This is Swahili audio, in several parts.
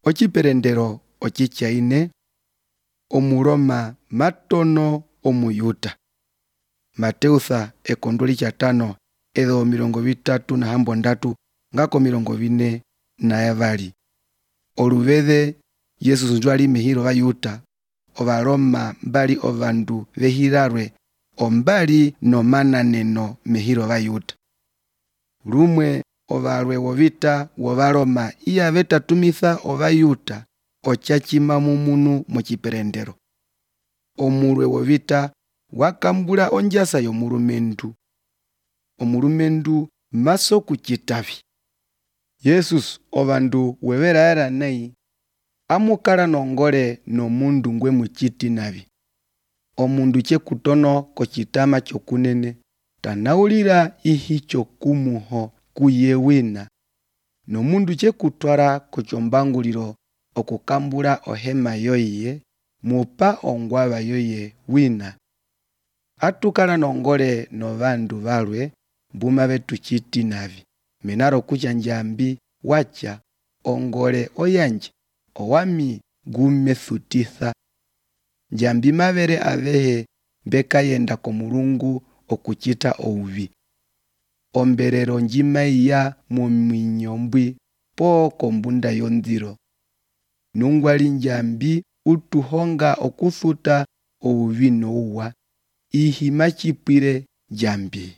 Ochiperendero ochichaine omuroma matono omuyuta. Mateutha ekondoli chatano edo 33 ngako 42. Oluvede Yesu njwali mehiro vayuta. Ovaroma mbali ovandu vehirarwe ombali no mananeno mehiro vayuta. Lumwe ovarwe wovita wovaroma iya vetatumisa ovayuta ochachima mumunu mochiperendero. Omurwe wovita wakambula onjasa yomulumendu. Omulumendu maso kuchitavi. Yesus ovandu weveraera nei amukala nongole no mundu ngwe muchiti navi. Omundu chekutono kochitama chokunene tanaulira ihi chokumuho kuyewina. No mundu chekutwara kochombanguliro okukambula ohema yoye mupa ongwava yoye wina. Atukala nongole no vandu valwe mbuma vetu chiti navi. Menaro kucha njambi wacha ongole oyanje owami gumethutitha. Njambi mavere avehe beka yenda komulungu okuchita ouvi. Omberero njima iya muminyombwi po kombunda yondiro. Nungwali njambi utuhonga okuthuta ouvi nouwa. Ihima chipwire jambi.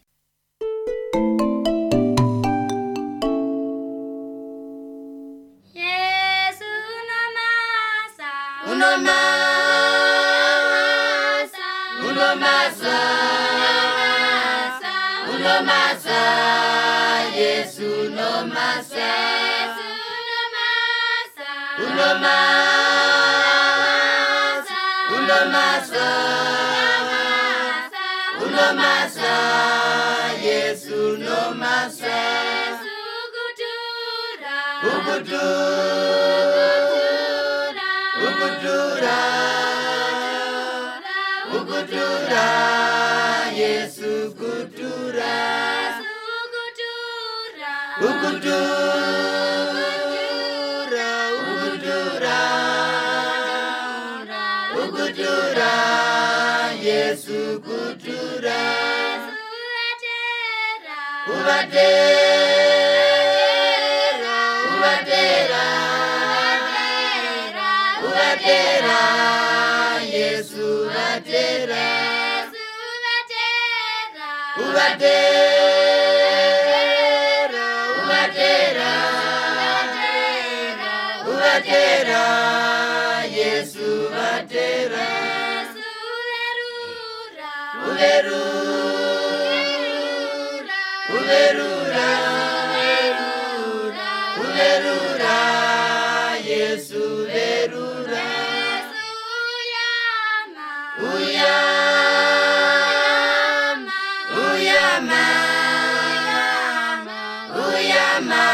Yesu no masa Ukutura Yesu kutura Yesu kutura Uvatera Yesu vatera Yesu vatera Uverura Yesu verura Uyama